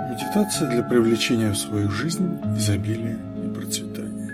Медитация для привлечения в свою жизнь изобилия и процветания.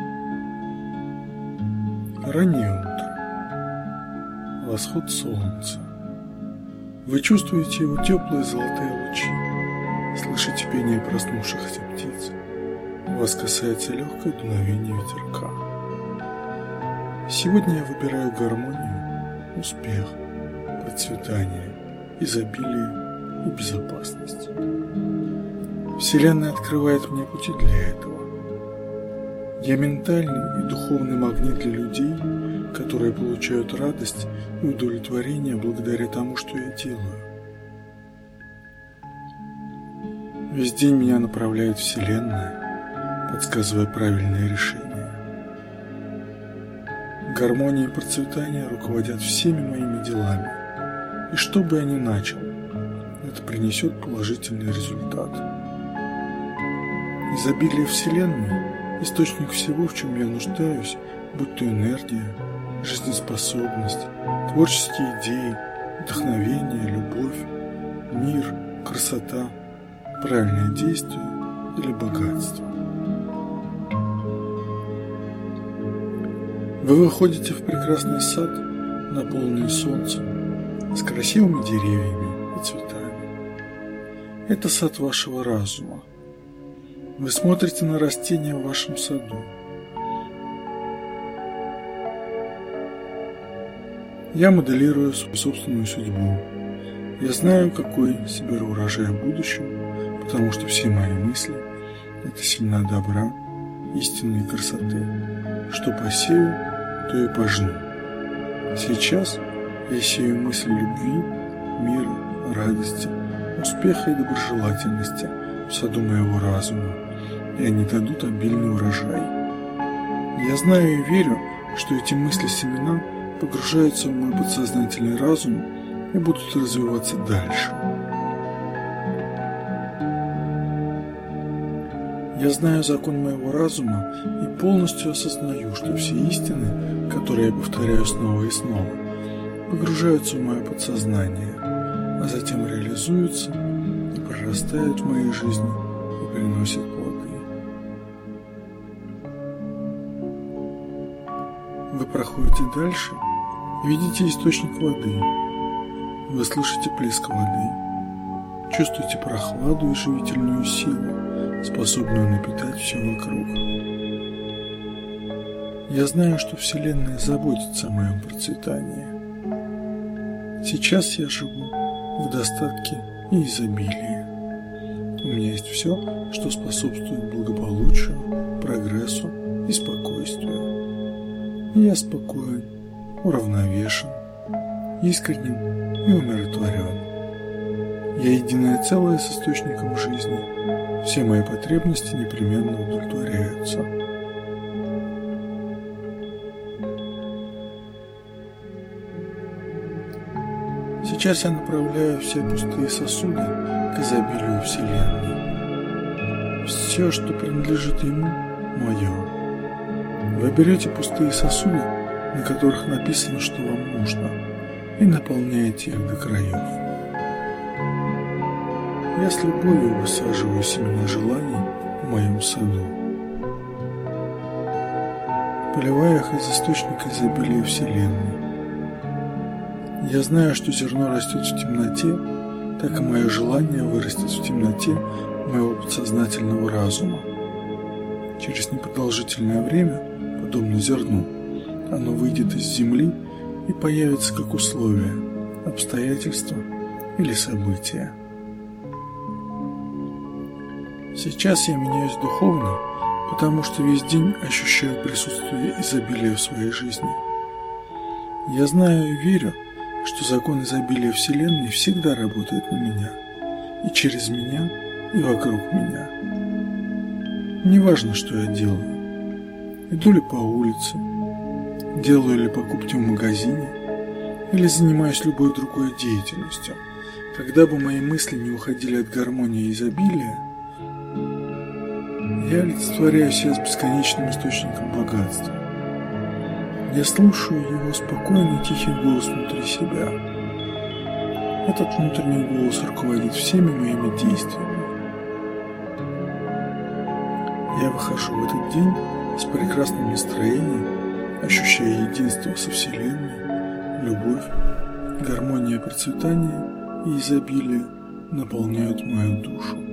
Раннее утро. Восход солнца. Вы чувствуете его теплые золотые лучи, слышите пение проснувшихся птиц. Вас касается легкое дуновение ветерка. Сегодня я выбираю гармонию, успех, процветание, изобилие и безопасность. Вселенная открывает мне пути для этого. Я ментальный и духовный магнит для людей, которые получают радость и удовлетворение благодаря тому, что я делаю. Весь день меня направляет Вселенная, подсказывая правильные решения. Гармония и процветание руководят всеми моими делами, и что бы я ни начал, это принесет положительный результат. Изобилие Вселенной – источник всего, в чем я нуждаюсь, будь то энергия, жизнеспособность, творческие идеи, вдохновение, любовь, мир, красота, правильное действие или богатство. Вы выходите в прекрасный сад, наполненный солнцем, с красивыми деревьями и цветами. Это сад вашего разума. Вы смотрите на растения в вашем саду. Я моделирую свою собственную судьбу. Я знаю, какой соберу урожай в будущем, потому что все мои мысли – это семена добра, истины и красоты. Что посею, то и пожну. Сейчас я сею мысли любви, мира, радости, успеха и доброжелательности в саду моего разума, и они дадут обильный урожай. Я знаю и верю, что эти мысли-семена погружаются в мой подсознательный разум и будут развиваться дальше. Я знаю закон моего разума и полностью осознаю, что все истины, которые я повторяю снова и снова, погружаются в мое подсознание, а затем реализуются и прорастают в моей жизни и приносят плоды. Вы проходите дальше и видите источник воды. Вы слышите плеск воды, чувствуете прохладу и живительную силу, способную напитать все вокруг. Я знаю, что Вселенная заботится о моем процветании. Сейчас я живу в достатке и изобилии. У меня есть все, что способствует благополучию, прогрессу и спокойствию. И я спокоен, уравновешен, искренен и умиротворен. Я единое целое с источником жизни. Все мои потребности непременно удовлетворяются. Сейчас я направляю все пустые сосуды к изобилию Вселенной. Все, что принадлежит ему, мое. Вы берете пустые сосуды, на которых написано, что вам нужно, и наполняете их до краев. Я с любовью высаживаю семена желаний в моем саду, поливая их из источника изобилия Вселенной. Я знаю, что зерно растет в темноте, так и мое желание вырастет в темноте моего подсознательного разума. Через непродолжительное время, подобно зерну, оно выйдет из земли и появится как условие, обстоятельства или события. Сейчас я меняюсь духовно, потому что весь день ощущаю присутствие изобилия в своей жизни. Я знаю и верю, что закон изобилия Вселенной всегда работает на меня, и через меня, и вокруг меня. Неважно, что я делаю. Иду ли по улице, делаю ли покупки в магазине, или занимаюсь любой другой деятельностью. Когда бы мои мысли не уходили от гармонии и изобилия, я олицетворяю себя с бесконечным источником богатства. Я слушаю его спокойный тихий голос внутри себя. Этот внутренний голос руководит всеми моими действиями. Я выхожу в этот день с прекрасным настроением, ощущая единство со Вселенной, любовь, гармония, процветание и изобилие наполняют мою душу.